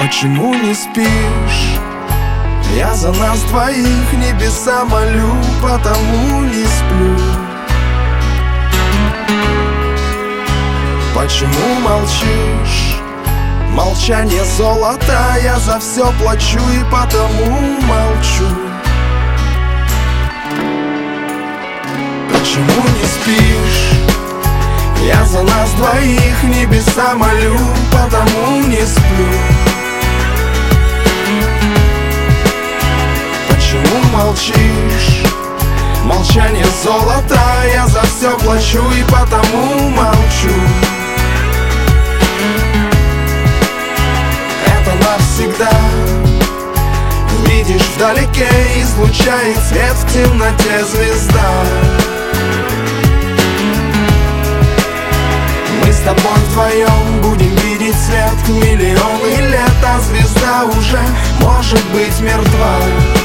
Почему не спишь? Я за нас двоих небеса молю, потому не сплю. Почему молчишь? Молчание золото, я за все плачу и потому молчу. Почему не спишь? Я за нас двоих небеса молю, потому не сплю. Почему молчишь? Молчание золото, я за все плачу и потому молчу. Это навсегда. Видишь, вдалеке излучает свет в темноте звезда. Мы с тобой вдвоем будем видеть свет миллионы лет, а звезда уже может быть мертва.